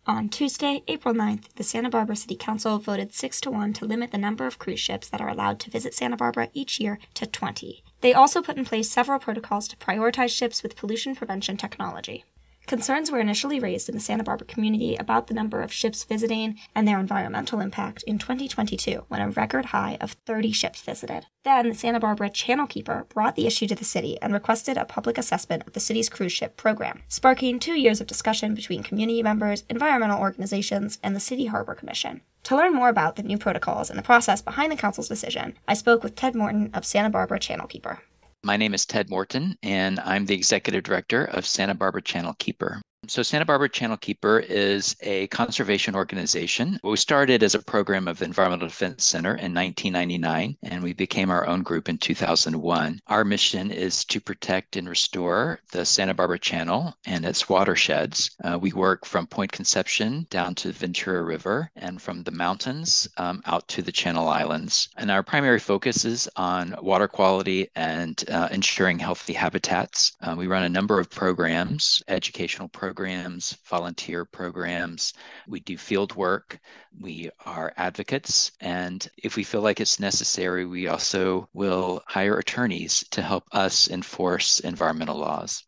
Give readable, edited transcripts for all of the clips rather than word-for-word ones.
On Tuesday, April 9th, the Santa Barbara City Council voted 6-1 to limit the number of cruise ships that are allowed to visit Santa Barbara each year to 20. They also put in place several protocols to prioritize ships with pollution prevention technology. Concerns were initially raised in the Santa Barbara community about the number of ships visiting and their environmental impact in 2022, when a record high of 30 ships visited. Then, the Santa Barbara Channel Keeper brought the issue to the city and requested a public assessment of the city's cruise ship program, sparking 2 years of discussion between community members, environmental organizations, and the City Harbor Commission. To learn more about the new protocols and the process behind the council's decision, I spoke with Ted Morton of Santa Barbara Channel Keeper. My name is Ted Morton, and I'm the Executive Director of Santa Barbara Channel Keeper. So Santa Barbara Channel Keeper is a conservation organization. We started as a program of the Environmental Defense Center in 1999, and we became our own group in 2001. Our mission is to protect and restore the Santa Barbara Channel and its watersheds. We work from Point Conception down to the Ventura River and from the mountains out to the Channel Islands. And our primary focus is on water quality and ensuring healthy habitats. We run a number of programs, educational programs, volunteer programs. We do field work. We are advocates. And if we feel like it's necessary, we also will hire attorneys to help us enforce environmental laws.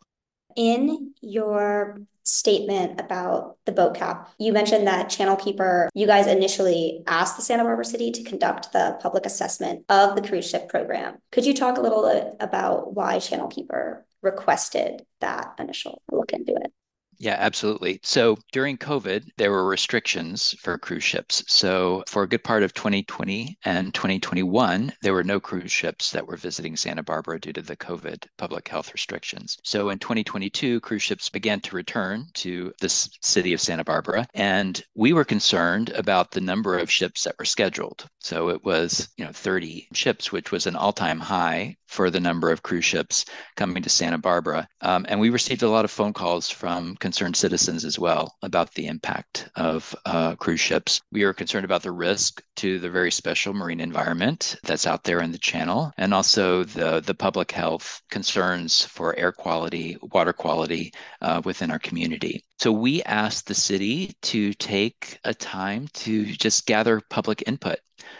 In your statement about the boat cap, you mentioned that Channel Keeper, you guys initially asked the Santa Barbara City to conduct the public assessment of the cruise ship program. Could you talk a little bit about why Channel Keeper requested that initial look into it? Yeah, absolutely. So during COVID, there were restrictions for cruise ships. So for a good part of 2020 and 2021, there were no cruise ships that were visiting Santa Barbara due to the COVID public health restrictions. So in 2022, cruise ships began to return to the city of Santa Barbara, and we were concerned about the number of ships that were scheduled. So it was, 30 ships, which was an all-time high for the number of cruise ships coming to Santa Barbara. And we received a lot of phone calls from concerned citizens as well about the impact of cruise ships. We are concerned about the risk to the very special marine environment that's out there in the channel, and also the public health concerns for air quality, water quality within our community. So we asked the city to take a time to just gather public input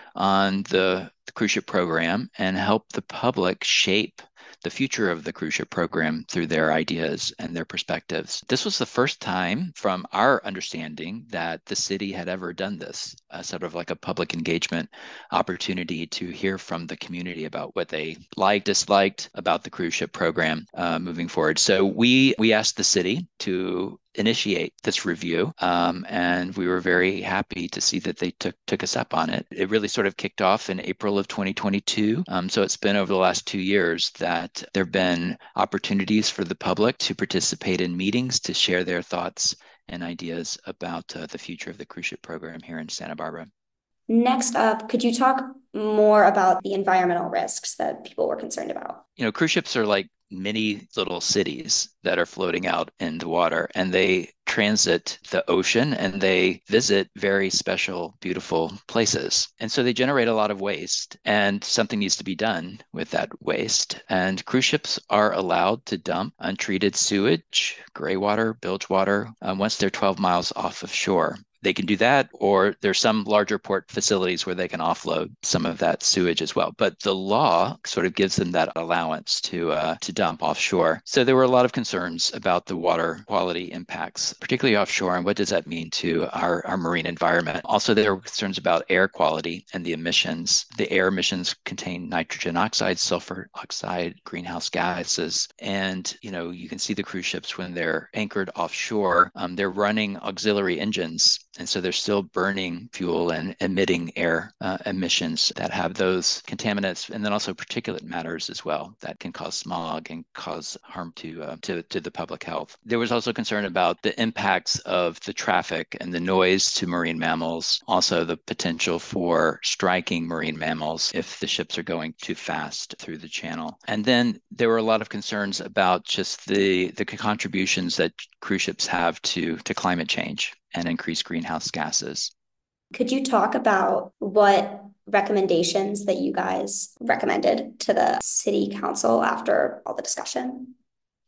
on the cruise ship program and help the public shape the future of the cruise ship program through their ideas and their perspectives. This was the first time, from our understanding, that the city had ever done this, sort of like a public engagement opportunity to hear from the community about what they liked, disliked about the cruise ship program moving forward. So we asked the city to initiate this review, and we were very happy to see that they took us up on it. It really sort of kicked off in April of 2022. So it's been over the last 2 years that there have been opportunities for the public to participate in meetings to share their thoughts and ideas about the future of the cruise ship program here in Santa Barbara. Next up, could you talk more about the environmental risks that people were concerned about? Cruise ships are like many little cities that are floating out in the water, and they transit the ocean and they visit very special, beautiful places. And so they generate a lot of waste, and something needs to be done with that waste. And cruise ships are allowed to dump untreated sewage, gray water, bilge water, once they're 12 miles off of shore. They can do that, or there's some larger port facilities where they can offload some of that sewage as well. But the law sort of gives them that allowance to dump offshore. So there were a lot of concerns about the water quality impacts, particularly offshore, and what does that mean to our marine environment. Also, there were concerns about air quality and the emissions. The air emissions contain nitrogen oxide, sulfur oxide, greenhouse gases. And, you can see the cruise ships when they're anchored offshore, they're running auxiliary engines. And so they're still burning fuel and emitting air emissions that have those contaminants, and then also particulate matters as well that can cause smog and cause harm to the public health. There was also concern about the impacts of the traffic and the noise to marine mammals, also the potential for striking marine mammals if the ships are going too fast through the channel. And then there were a lot of concerns about just the contributions that cruise ships have to climate change and increase greenhouse gases. Could you talk about what recommendations that you guys recommended to the city council after all the discussion?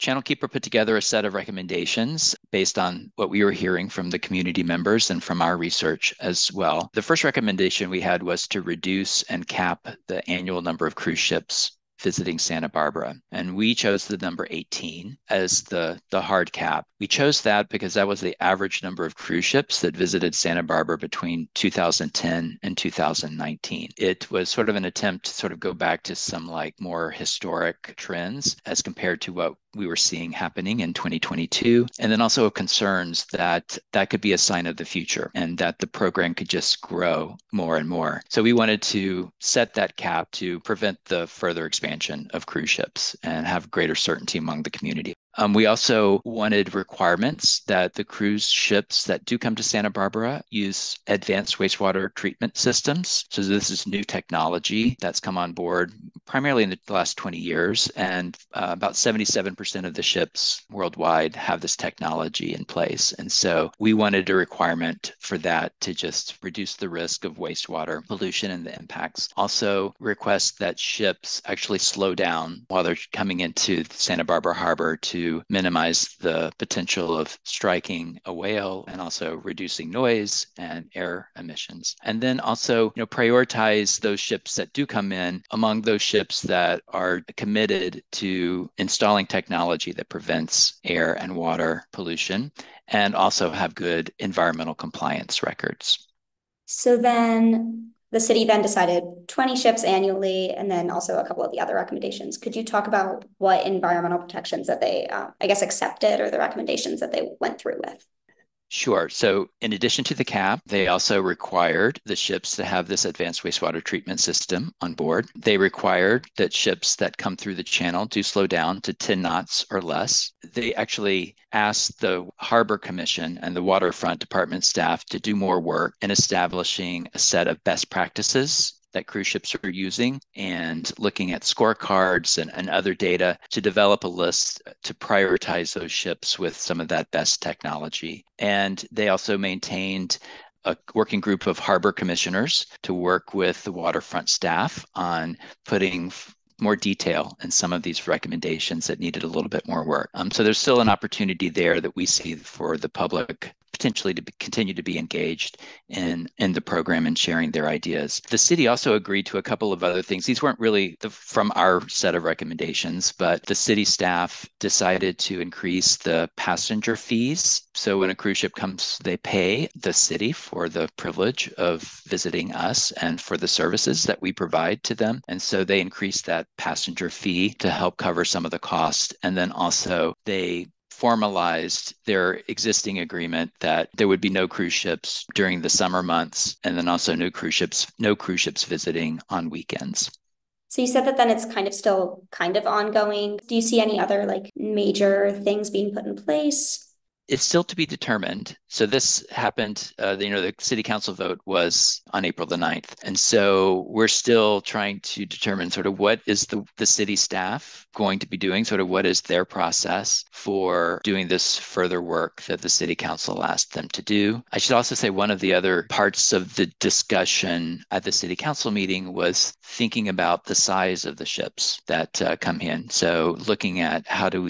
Channel Keeper put together a set of recommendations based on what we were hearing from the community members and from our research as well. The first recommendation we had was to reduce and cap the annual number of cruise ships visiting Santa Barbara. And we chose the number 18 as the hard cap. We chose that because that was the average number of cruise ships that visited Santa Barbara between 2010 and 2019. It was sort of an attempt to sort of go back to some like more historic trends as compared to what we were seeing happening in 2022. And then also concerns that that could be a sign of the future and that the program could just grow more and more. So we wanted to set that cap to prevent the further expansion of cruise ships and have greater certainty among the community. We also wanted requirements that the cruise ships that do come to Santa Barbara use advanced wastewater treatment systems. So this is new technology that's come on board primarily in the last 20 years. And about 77% of the ships worldwide have this technology in place. And so we wanted a requirement for that to just reduce the risk of wastewater pollution and the impacts. Also request that ships actually slow down while they're coming into Santa Barbara Harbor to minimize the potential of striking a whale and also reducing noise and air emissions. And then also, prioritize those ships that do come in among those ships that are committed to installing technology that prevents air and water pollution and also have good environmental compliance records. So then the city then decided 20 ships annually, and then also a couple of the other recommendations. Could you talk about what environmental protections that they, accepted, or the recommendations that they went through with? Sure. So in addition to the cap, they also required the ships to have this advanced wastewater treatment system on board. They required that ships that come through the channel do slow down to 10 knots or less. They actually asked the Harbor Commission and the Waterfront Department staff to do more work in establishing a set of best practices that cruise ships are using and looking at scorecards and other data to develop a list to prioritize those ships with some of that best technology. And they also maintained a working group of harbor commissioners to work with the waterfront staff on putting more detail in some of these recommendations that needed a little bit more work. So there's still an opportunity there that we see for the public potentially to continue to be engaged in the program and sharing their ideas. The city also agreed to a couple of other things. These weren't really from our set of recommendations, but the city staff decided to increase the passenger fees. So when a cruise ship comes, they pay the city for the privilege of visiting us and for the services that we provide to them. And so they increased that passenger fee to help cover some of the cost. And then also they formalized their existing agreement that there would be no cruise ships during the summer months, and then also no cruise ships visiting on weekends. So you said that then it's still ongoing. Do you see any other major things being put in place? It's still to be determined. So this happened, the city council vote was on April the 9th. And so we're still trying to determine sort of what is the city staff going to be doing, sort of what is their process for doing this further work that the city council asked them to do. I should also say one of the other parts of the discussion at the city council meeting was thinking about the size of the ships that come in. So looking at how could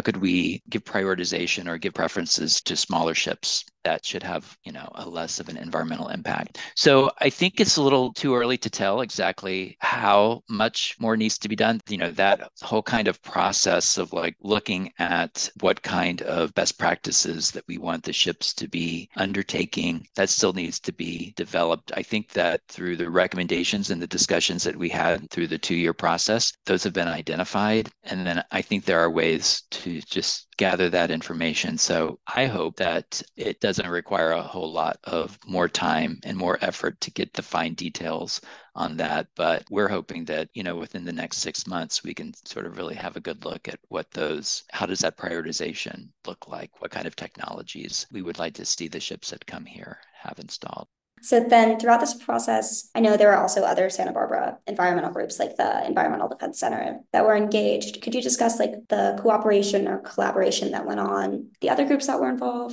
we give prioritization or give preferences to smaller ships that should have, a less of an environmental impact. So I think it's a little too early to tell exactly how much more needs to be done. That whole kind of process of looking at what kind of best practices that we want the ships to be undertaking, that still needs to be developed. I think that through the recommendations and the discussions that we had through the 2-year process, those have been identified. And then I think there are ways to just gather that information. So I hope that it doesn't require a whole lot of more time and more effort to get the fine details on that. But we're hoping that, within the next 6 months, we can sort of really have a good look at how does that prioritization look like? What kind of technologies we would like to see the ships that come here have installed. So then throughout this process, I know there were also other Santa Barbara environmental groups like the Environmental Defense Center that were engaged. Could you discuss the cooperation or collaboration that went on, the other groups that were involved?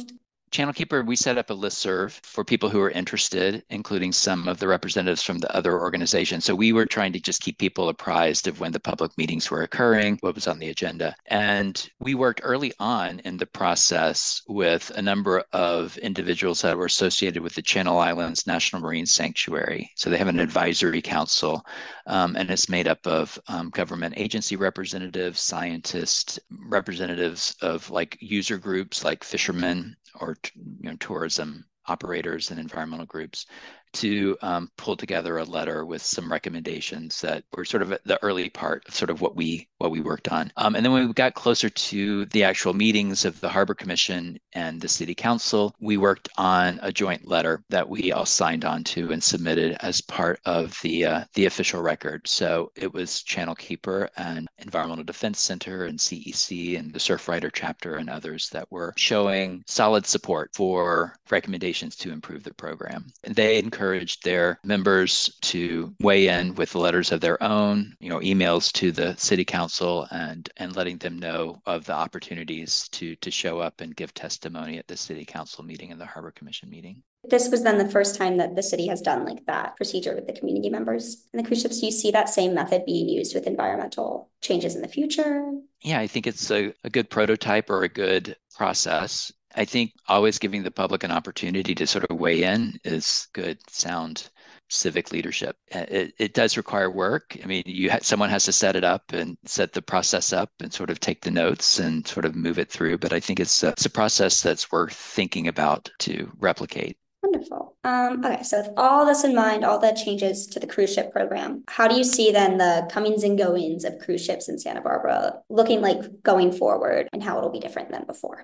Channel Keeper, we set up a listserv for people who are interested, including some of the representatives from the other organizations. So we were trying to just keep people apprised of when the public meetings were occurring, what was on the agenda. And we worked early on in the process with a number of individuals that were associated with the Channel Islands National Marine Sanctuary. So they have an advisory council, and it's made up of government agency representatives, scientists, representatives of like user groups like fishermen or tourism operators and environmental groups to pull together a letter with some recommendations that were sort of at the early part of sort of what we worked on. And then when we got closer to the actual meetings of the Harbor Commission and the City Council, we worked on a joint letter that we all signed on to and submitted as part of the official record. So it was Channel Keeper and Environmental Defense Center and CEC and the Surfrider chapter and others that were showing solid support for recommendations to improve the program. And they encouraged their members to weigh in with letters of their own, emails to the City Council and letting them know of the opportunities to show up and give testimony at the City Council meeting and the Harbor Commission meeting. This was then the first time that the city has done like that procedure with the community members and the cruise ships. Do you see that same method being used with environmental changes in the future? Yeah, I think it's a good prototype or a good process. I think always giving the public an opportunity to sort of weigh in is good, sound civic leadership. It does require work. I mean, someone has to set it up and set the process up and sort of take the notes and sort of move it through. But I think it's a process that's worth thinking about to replicate. Wonderful. Okay, so with all this in mind, all the changes to the cruise ship program, how do you see then the comings and goings of cruise ships in Santa Barbara looking like going forward and how it'll be different than before?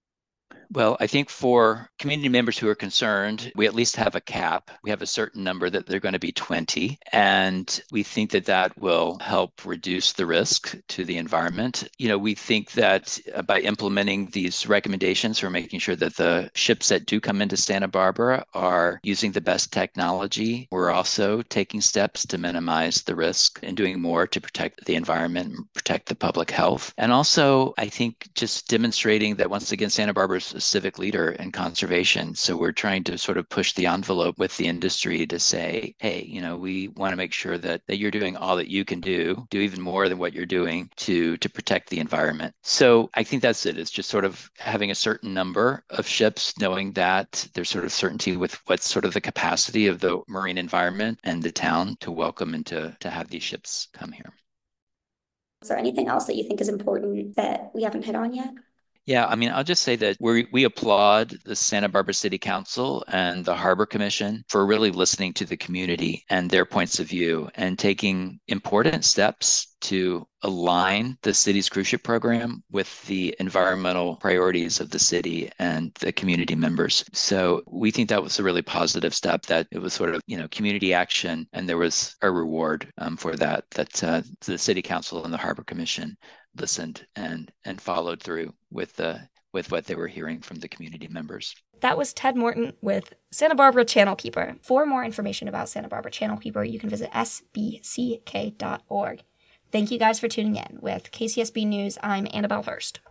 Well, I think for community members who are concerned, we at least have a cap. We have a certain number that they're going to be 20. And we think that that will help reduce the risk to the environment. We think that by implementing these recommendations, we're making sure that the ships that do come into Santa Barbara are using the best technology. We're also taking steps to minimize the risk and doing more to protect the environment and protect the public health. And also, I think just demonstrating that once again, Santa Barbara's a civic leader in conservation. So we're trying to sort of push the envelope with the industry to say, hey, we want to make sure that you're doing all that you can do even more than what you're doing to protect the environment. So I think that's it. It's just sort of having a certain number of ships, knowing that there's sort of certainty with what's sort of the capacity of the marine environment and the town to welcome and to have these ships come here. Is there anything else that you think is important that we haven't hit on yet? Yeah, I mean, I'll just say that we applaud the Santa Barbara City Council and the Harbor Commission for really listening to the community and their points of view and taking important steps to align the city's cruise ship program with the environmental priorities of the city and the community members. So we think that was a really positive step, that it was sort of, community action, and there was a reward for that the City Council and the Harbor Commission listened and followed through with what they were hearing from the community members. That was Ted Morton with Santa Barbara Channel Keeper. For more information about Santa Barbara Channel Keeper, you can visit sbck.org. Thank you guys for tuning in. With KCSB News, I'm Annabelle Hurst.